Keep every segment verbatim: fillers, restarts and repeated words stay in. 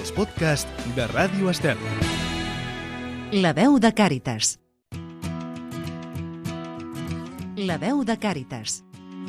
els podcasts de Ràdio Estel. La veu de Càritas. La veu de Càritas.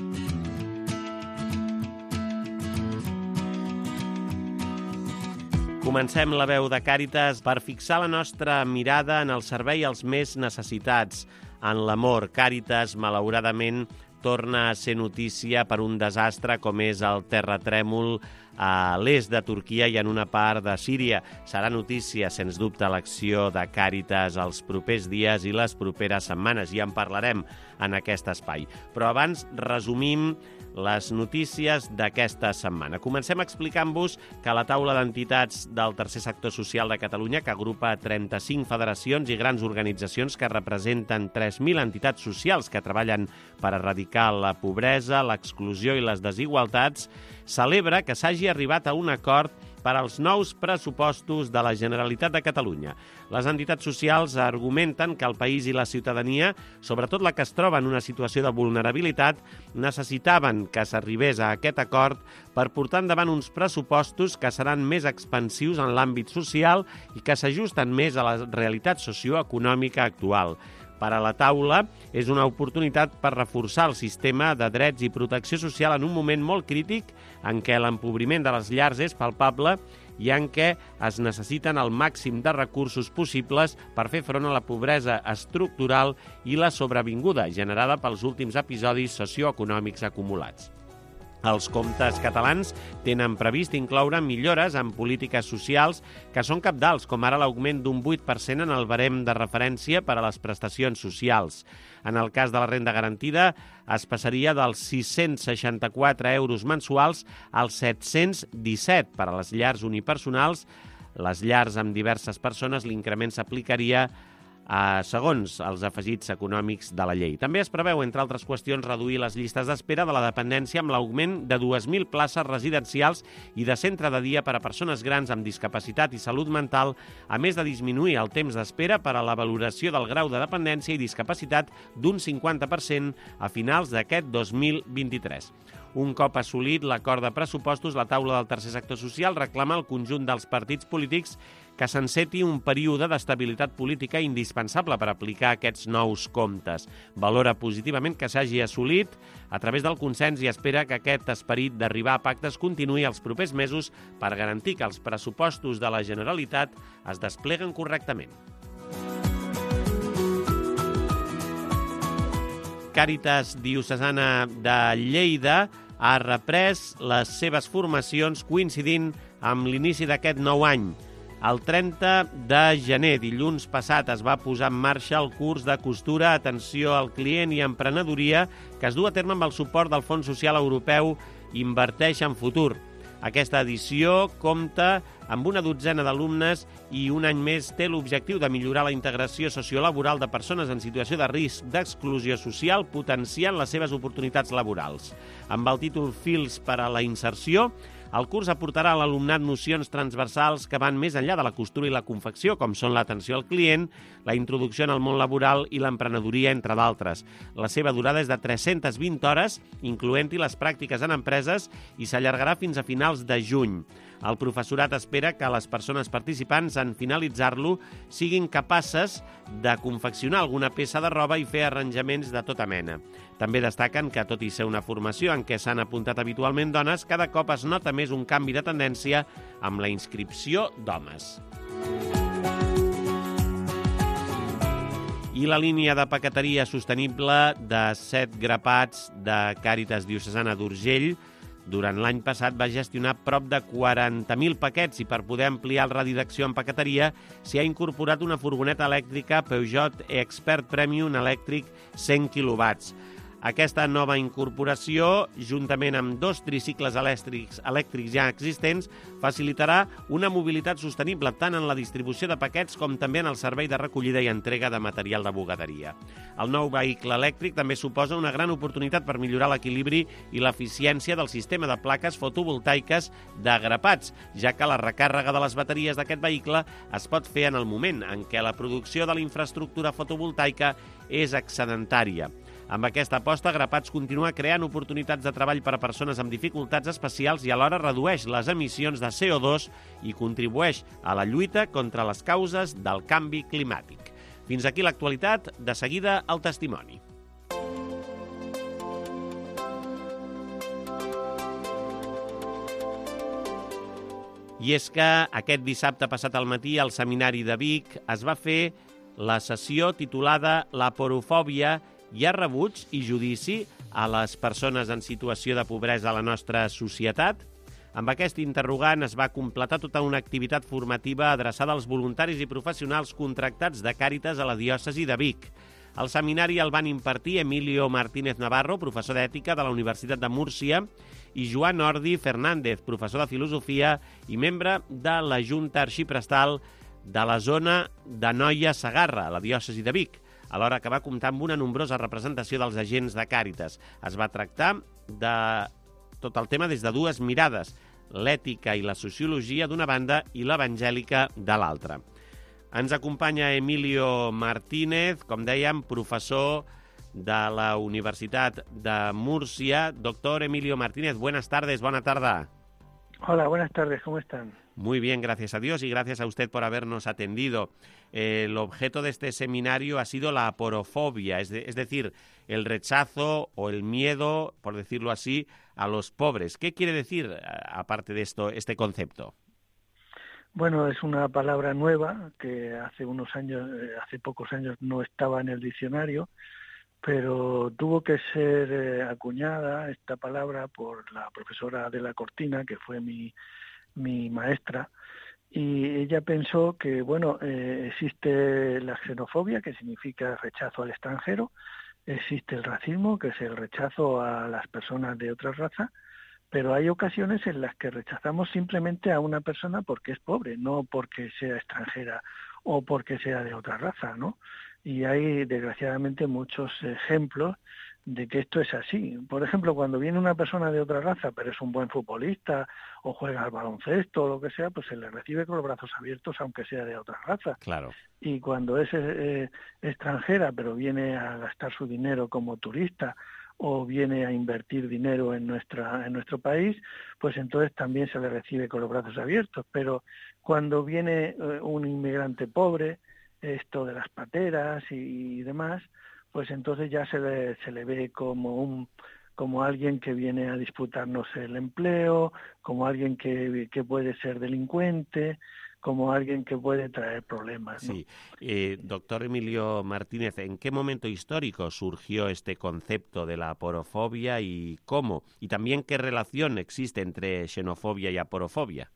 Comencem la veu de Càritas per fixar la nostra mirada en el servei als més necessitats, en l'amor. Càritas, malauradament, torna a ser notícia per un desastre com és el terratrèmol a l'est de Turquia i en una part de Síria. Serà notícia, sens dubte, l'acció de Càritas els propers dies i les properes setmanes, i en parlarem en aquest espai. Però abans resumim les notícies d'aquesta setmana. Comencem explicant-vos que la taula d'entitats del tercer sector social de Catalunya, que agrupa trenta-cinc federacions i grans organitzacions que representen tres mil entitats socials que treballen per erradicar la pobresa, l'exclusió i les desigualtats, celebra que s'hagi arribat a un acord per als nous pressupostos de la Generalitat de Catalunya. Les entitats socials argumenten que el país i la ciutadania, sobretot la que es troba en una situació de vulnerabilitat, necessitaven que s'arribés a aquest acord per portar endavant uns pressupostos que seran més expansius en l'àmbit social i que s'ajusten més a la realitat socioeconòmica actual. Per a la taula, és una oportunitat per reforçar el sistema de drets i protecció social en un moment molt crític en què l'empobriment de les llars és palpable i en què es necessiten el màxim de recursos possibles per fer front a la pobresa estructural i la sobrevinguda generada pels últims episodis socioeconòmics acumulats. Els comptes catalans tenen previst incloure millores en polítiques socials que són cabdals, com ara l'augment d'un vuit per cent en el barem de referència per a les prestacions socials. En el cas de la renda garantida, es passaria dels sis-cents seixanta-quatre euros mensuals als set-cents disset per a les llars unipersonals. Les llars amb diverses persones, l'increment s'aplicaria a segons els afegits econòmics de la llei. També es preveu, entre altres qüestions, reduir les llistes d'espera de la dependència amb l'augment de dues mil places residencials i de centre de dia per a persones grans amb discapacitat i salut mental, a més de disminuir el temps d'espera per a la valoració del grau de dependència i discapacitat d'un cinquanta per cent a finals d'aquest dos mil vint-i-tres. Un cop assolit l'acord de pressupostos, la taula del tercer sector social reclama al conjunt dels partits polítics que s'enceti un període d'estabilitat política indispensable per aplicar aquests nous comptes. Valora positivament que s'hagi assolit a través del consens i espera que aquest esperit d'arribar a pactes continuï els propers mesos per garantir que els pressupostos de la Generalitat es despleguen correctament. Càritas Diocesana de Lleida ha reprès les seves formacions coincidint amb l'inici d'aquest nou any. El trenta de gener, dilluns passat, es va posar en marxa el curs de costura, atenció al client i emprenedoria que es du a terme amb el suport del Fons Social Europeu Inverteix en Futur. Aquesta edició compta amb una dotzena d'alumnes i un any més té l'objectiu de millorar la integració sociolaboral de persones en situació de risc d'exclusió social, potenciant les seves oportunitats laborals. Amb el títol Fils per a la inserció, el curs aportarà a l'alumnat nocions transversals que van més enllà de la costura i la confecció, com són l'atenció al client, la introducció en el món laboral i l'emprenedoria, entre d'altres. La seva durada és de tres-centes vint hores, incloent-hi les pràctiques en empreses, i s'allargarà fins a finals de juny. El professorat espera que les persones participants, en finalitzar-lo, siguin capaces de confeccionar alguna peça de roba i fer arranjaments de tota mena. També destaquen que, tot i ser una formació en què s'han apuntat habitualment dones, cada cop es nota més un canvi de tendència amb la inscripció d'homes. I la línia de paqueteria sostenible de set grapats de Càritas Diocesana d'Urgell durant l'any passat va gestionar prop de quaranta mil paquets i per poder ampliar el radi d'acció en paqueteria s'hi ha incorporat una furgoneta elèctrica Peugeot Expert Premium elèctric cent quilowatts. Aquesta nova incorporació, juntament amb dos tricicles elèctrics, elèctrics ja existents, facilitarà una mobilitat sostenible tant en la distribució de paquets com també en el servei de recollida i entrega de material de bugaderia. El nou vehicle elèctric també suposa una gran oportunitat per millorar l'equilibri i l'eficiència del sistema de plaques fotovoltaiques de grapats, ja que la recàrrega de les bateries d'aquest vehicle es pot fer en el moment en què la producció de la infraestructura fotovoltaica és excedentària. Amb aquesta aposta, Grapats continua creant oportunitats de treball per a persones amb dificultats especials i alhora redueix les emissions de C O dos i contribueix a la lluita contra les causes del canvi climàtic. Fins aquí l'actualitat, de seguida el testimoni. I és que aquest dissabte passat al matí al Seminari de Vic es va fer la sessió titulada La porofòbia hi ha rebuig i judici a les persones en situació de pobresa a la nostra societat? Amb aquest interrogant es va completar tota una activitat formativa adreçada als voluntaris i professionals contractats de Càritas a la diòcesi de Vic. El seminari el van impartir Emilio Martínez Navarro, professor d'Ètica de la Universitat de Múrcia, i Joan Ordi Fernández, professor de Filosofia i membre de la Junta Arxiprestal de la zona de Noia-Segarra, a la diòcesi de Vic, alhora que va comptar amb una nombrosa representació dels agents de Càritas. Es va tractar de tot el tema des de dues mirades, l'ètica i la sociologia d'una banda i l'evangèlica de l'altra. Ens acompanya Emilio Martínez, com dèiem, professor de la Universitat de Múrcia. Doctor Emilio Martínez, buenas tardes, buena tarde. Hola, buenas tardes, ¿cómo están? Muy bien, gracias a Dios y gracias a usted por habernos atendido. Eh, el objeto de este seminario ha sido la aporofobia, es, de, es decir, el rechazo o el miedo, por decirlo así, a los pobres. ¿Qué quiere decir, aparte de esto, este concepto? Bueno, es una palabra nueva que hace unos años, hace pocos años no estaba en el diccionario, pero tuvo que ser eh, acuñada esta palabra por la profesora Adela Cortina, que fue mi, mi maestra, y ella pensó que, bueno, eh, existe la xenofobia, que significa rechazo al extranjero, existe el racismo, que es el rechazo a las personas de otra raza, pero hay ocasiones en las que rechazamos simplemente a una persona porque es pobre, no porque sea extranjera o porque sea de otra raza, ¿no? Y hay, desgraciadamente, muchos ejemplos de que esto es así. Por ejemplo, cuando viene una persona de otra raza, pero es un buen futbolista o juega al baloncesto o lo que sea, pues se le recibe con los brazos abiertos aunque sea de otra raza. Claro. Y cuando es eh, extranjera, pero viene a gastar su dinero como turista o viene a invertir dinero en nuestra en nuestro país, pues entonces también se le recibe con los brazos abiertos. Pero cuando viene eh, un inmigrante pobre, esto de las pateras y, y demás, pues entonces ya se le, se le ve como un como alguien que viene a disputarnos el empleo, como alguien que, que puede ser delincuente, como alguien que puede traer problemas, ¿no? Sí. Eh, doctor Emilio Martínez, ¿en qué momento histórico surgió este concepto de la aporofobia y cómo? Y también, ¿qué relación existe entre xenofobia y aporofobia?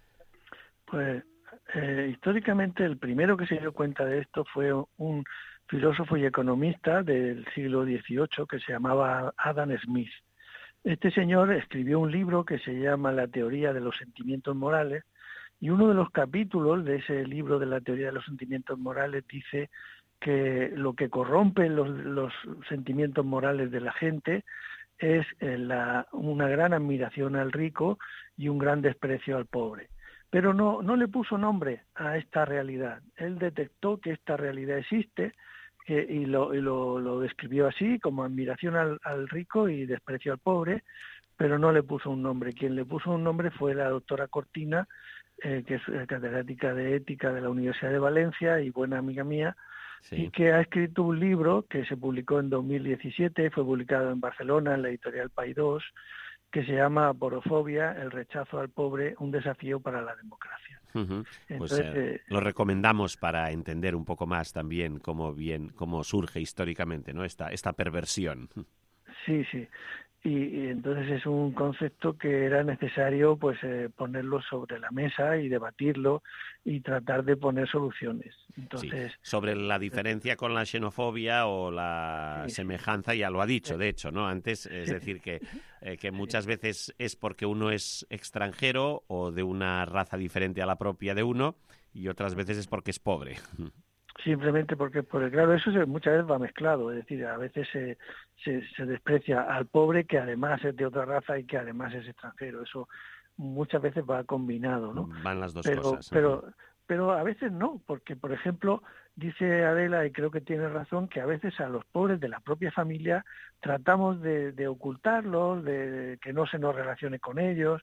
Pues eh, históricamente el primero que se dio cuenta de esto fue un filósofo y economista del siglo dieciocho que se llamaba Adam Smith. Este señor escribió un libro que se llama La teoría de los sentimientos morales, y uno de los capítulos de ese libro de la teoría de los sentimientos morales dice que lo que corrompe los, los sentimientos morales de la gente es eh, la, una gran admiración al rico y un gran desprecio al pobre. Pero no, no le puso nombre a esta realidad. Él detectó que esta realidad existe eh, y, lo, y lo, lo describió así, como admiración al, al rico y desprecio al pobre, pero no le puso un nombre. Quien le puso un nombre fue la doctora Cortina, Eh, que es catedrática de ética de la Universidad de Valencia y buena amiga mía, sí, y que ha escrito un libro que se publicó en dos mil diecisiete, fue publicado en Barcelona en la editorial Paidós, que se llama Aporofobia, el rechazo al pobre, un desafío para la democracia. Uh-huh. Entonces, pues eh, eh, lo recomendamos para entender un poco más también cómo bien cómo surge históricamente, ¿no? esta esta perversión. Sí, sí. Y, y entonces es un concepto que era necesario pues eh, ponerlo sobre la mesa y debatirlo y tratar de poner soluciones. Entonces, sí. Sobre la diferencia con la xenofobia o la sí, semejanza, ya lo ha dicho, sí, de hecho, ¿no? Antes, es sí, decir, que, eh, que muchas sí. veces es porque uno es extranjero o de una raza diferente a la propia de uno, y otras veces es porque es pobre. Simplemente porque, porque claro, eso se, muchas veces va mezclado, es decir, a veces se, se, se desprecia al pobre que además es de otra raza y que además es extranjero. Eso muchas veces va combinado, ¿no? Van las dos pero, cosas. Pero, pero a veces no, porque, por ejemplo, dice Adela, y creo que tiene razón, que a veces a los pobres de la propia familia tratamos de, de ocultarlos, de que no se nos relacione con ellos.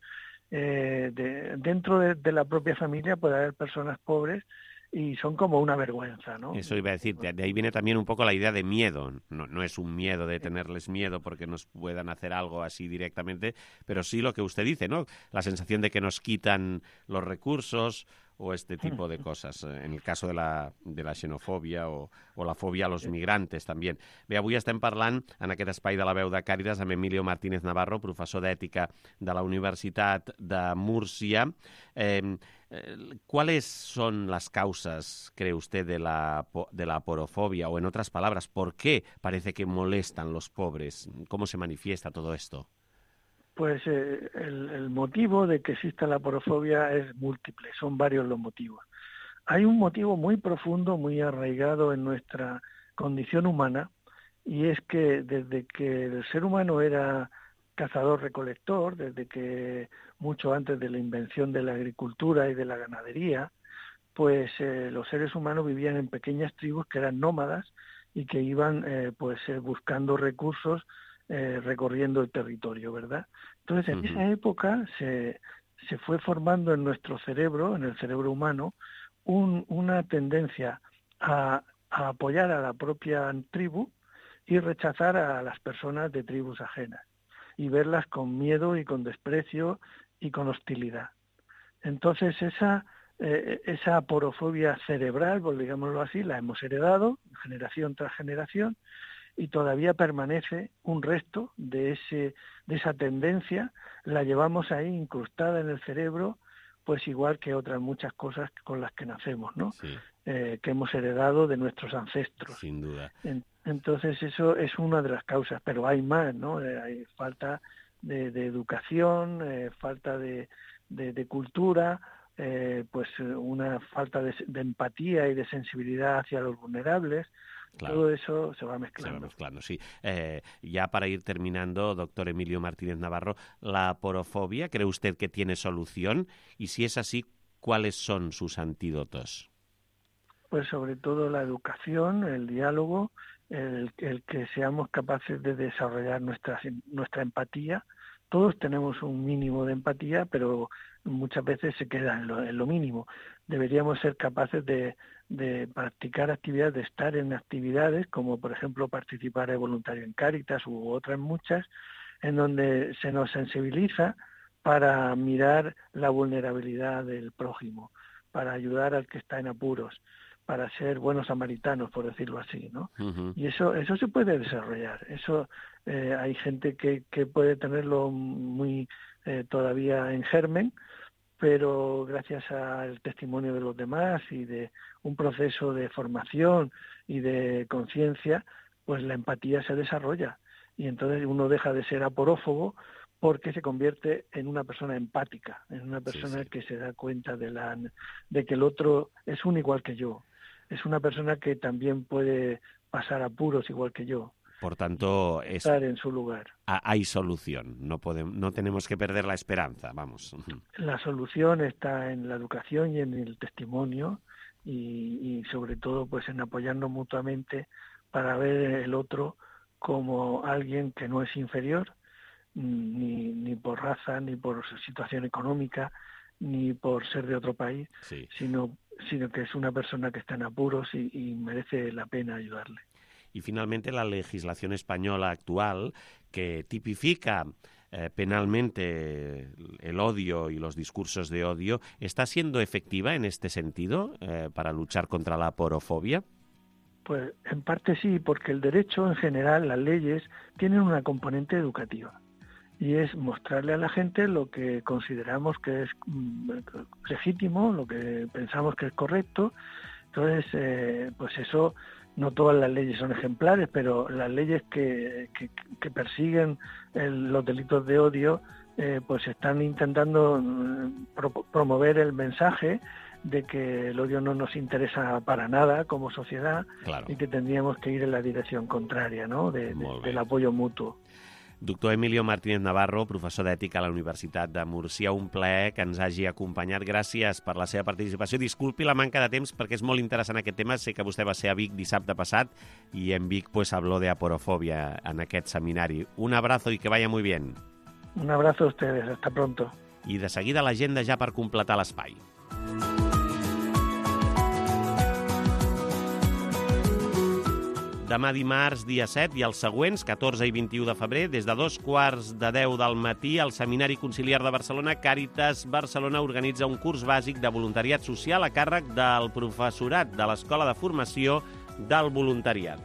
Eh, de, dentro de, de la propia familia puede haber personas pobres y son como una vergüenza, ¿no? Eso iba a decir, de ahí viene también un poco la idea de miedo. No, no es un miedo de tenerles miedo porque nos puedan hacer algo así directamente, pero sí lo que usted dice, ¿no? La sensación de que nos quitan los recursos o este tipo de cosas, en el caso de la, de la xenofòbia o, o la fòbia a los migrantes també. Bé, avui estem parlant en aquest espai de la veu de Càritas amb Emilio Martínez Navarro, professor d'ètica de la Universitat de Múrcia. Eh, eh, ¿Cuáles son las causas, cree usted, de la, de la aporofobia? O en otras palabras, ¿por qué parece que molestan los pobres? ¿Cómo se manifiesta todo esto? Pues eh, el, el motivo de que exista la aporofobia es múltiple, son varios los motivos. Hay un motivo muy profundo, muy arraigado en nuestra condición humana, y es que desde que el ser humano era cazador-recolector, desde que mucho antes de la invención de la agricultura y de la ganadería, pues eh, los seres humanos vivían en pequeñas tribus que eran nómadas y que iban eh, pues eh, buscando recursos, Eh, recorriendo el territorio, ¿verdad? Entonces, en uh-huh. esa época se, se fue formando en nuestro cerebro, en el cerebro humano, un, una tendencia a, a apoyar a la propia tribu y rechazar a las personas de tribus ajenas, y verlas con miedo y con desprecio y con hostilidad. Entonces, esa, eh, esa aporofobia cerebral, pues digámoslo así, la hemos heredado generación tras generación, y todavía permanece un resto de ese de esa tendencia, la llevamos ahí incrustada en el cerebro, pues igual que otras muchas cosas con las que nacemos, ¿no? Sí. Eh, que hemos heredado de nuestros ancestros. Sin duda. En, entonces eso es una de las causas, pero hay más, ¿no? Eh, hay falta de, de educación, eh, falta de, de, de cultura, eh, pues una falta de, de empatía y de sensibilidad hacia los vulnerables. Claro. Todo eso se va mezclando. Se va mezclando, sí. Eh, ya para ir terminando, doctor Emilio Martínez Navarro, ¿la aporofobia cree usted que tiene solución? Y si es así, ¿cuáles son sus antídotos? Pues sobre todo la educación, el diálogo, el, el que seamos capaces de desarrollar nuestra, nuestra empatía. Todos tenemos un mínimo de empatía, pero muchas veces se queda en lo, en lo mínimo. Deberíamos ser capaces de, de practicar actividades, de estar en actividades, como por ejemplo participar de voluntario en Cáritas u otras muchas, en donde se nos sensibiliza para mirar la vulnerabilidad del prójimo, para ayudar al que está en apuros, para ser buenos samaritanos, por decirlo así, ¿no? Uh-huh. Y eso eso se puede desarrollar. Eso eh, hay gente que, que puede tenerlo muy eh, todavía en germen, pero gracias al testimonio de los demás y de un proceso de formación y de conciencia, pues la empatía se desarrolla. Y entonces uno deja de ser aporófobo porque se convierte en una persona empática, en una persona sí, sí. que se da cuenta de, la, de que el otro es un igual que yo. Es una persona que también puede pasar apuros igual que yo. Por tanto, es, estar en su lugar. Hay solución, no podemos, no tenemos que perder la esperanza, vamos. La solución está en la educación y en el testimonio y, y sobre todo pues en apoyarnos mutuamente para ver el otro como alguien que no es inferior, ni, ni por raza, ni por situación económica, ni por ser de otro país, sí. sino, sino que es una persona que está en apuros y, y merece la pena ayudarle. Y finalmente la legislación española actual, que tipifica eh, penalmente el odio y los discursos de odio, ¿está siendo efectiva en este sentido eh, para luchar contra la aporofobia? Pues en parte sí, porque el derecho en general, las leyes, tienen una componente educativa. Y es mostrarle a la gente lo que consideramos que es legítimo, lo que pensamos que es correcto. Entonces, eh, pues eso, no todas las leyes son ejemplares, pero las leyes que, que, que persiguen el, los delitos de odio, eh, pues están intentando pro, promover el mensaje de que el odio no nos interesa para nada como sociedad, claro. y que tendríamos que ir en la dirección contraria, ¿no? De, de, del apoyo mutuo. Doctor Emilio Martínez Navarro, professor d'Ètica a la Universitat de Múrcia, un plaer que ens hagi acompanyat. Gràcies per la seva participació. Disculpi la manca de temps perquè és molt interessant aquest tema. Sé que vostè va ser a Vic dissabte passat i en Vic pues, habló de aporofobia en aquest seminari. Un abrazo y que vaya muy bien. Un abrazo a ustedes. Hasta pronto. I de seguida l'agenda ja per completar l'espai. Demà dimarts, dia set, i els següents, catorze i vint-i-u de febrer, des de dos quarts de deu del matí, el Seminari Conciliar de Barcelona, Càritas Barcelona, organitza un curs bàsic de voluntariat social a càrrec del professorat de l'Escola de Formació del Voluntariat.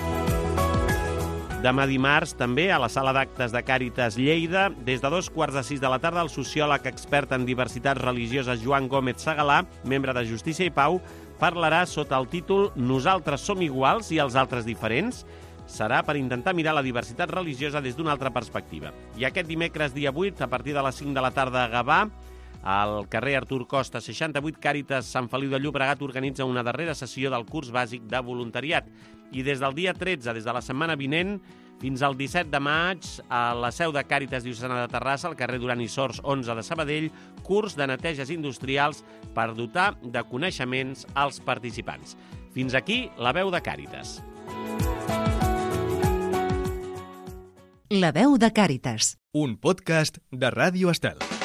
Demà dimarts, també, a la sala d'actes de Càritas Lleida, des de dos quarts de sis de la tarda, el sociòleg expert en diversitats religioses Joan Gómez Segalà, membre de Justícia i Pau, parlarà sota el títol Nosaltres som iguals i els altres diferents. Serà per intentar mirar la diversitat religiosa des d'una altra perspectiva. I aquest dimecres, dia vuit, a partir de les cinc de la tarda a Gavà, al carrer Artur Costa seixanta-vuit, Càritas Sant Feliu de Llobregat organitza una darrera sessió del curs bàsic de voluntariat. I des del dia tretze, des de la setmana vinent, fins al disset de maig, a la seu de Càritas Diocesana de Terrassa, al carrer Duran i Sors onze de Sabadell, curs de neteges industrials per dotar de coneixements als participants. Fins aquí la veu de Càritas. La veu de Càritas. Un podcast de Ràdio Estel.